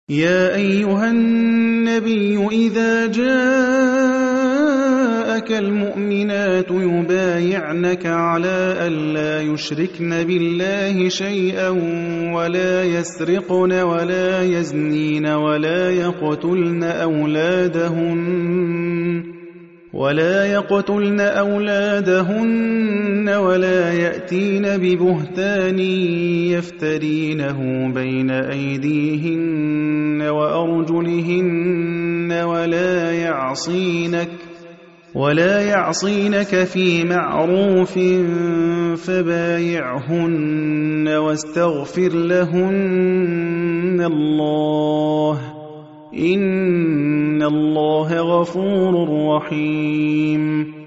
يا أيها النبي إذا جاءك المؤمنات يبايعنك على ألا يشركن بالله شيئا ولا يسرقن ولا يزنين ولا يقتلن أولادهن ولا يأتين ببهتان يفترينه بين أيديهن وأرجلهن ولا يعصينك في معروف فبايعهن واستغفر لهن الله إن الله غفور رحيم